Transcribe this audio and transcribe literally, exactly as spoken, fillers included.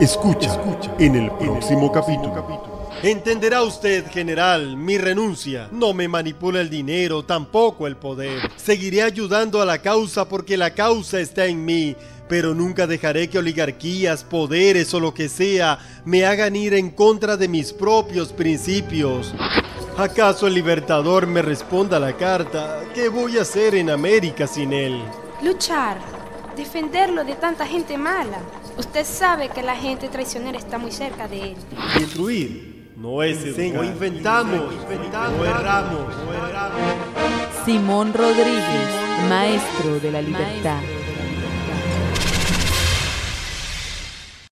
Escucha, Escucha en el próximo capítulo. Entenderá usted, general, mi renuncia. No me manipula el dinero, tampoco el poder. Seguiré ayudando a la causa porque la causa está en mí, pero nunca dejaré que oligarquías, poderes o lo que sea me hagan ir en contra de mis propios principios. ¿Acaso el Libertador me responda la carta? ¿Qué voy a hacer en América sin él? Luchar, defenderlo de tanta gente mala. Usted sabe que la gente traicionera está muy cerca de él. Destruir, no es no inventamos, inventamos, no erramos, no erramos. Simón Rodríguez, maestro de la libertad.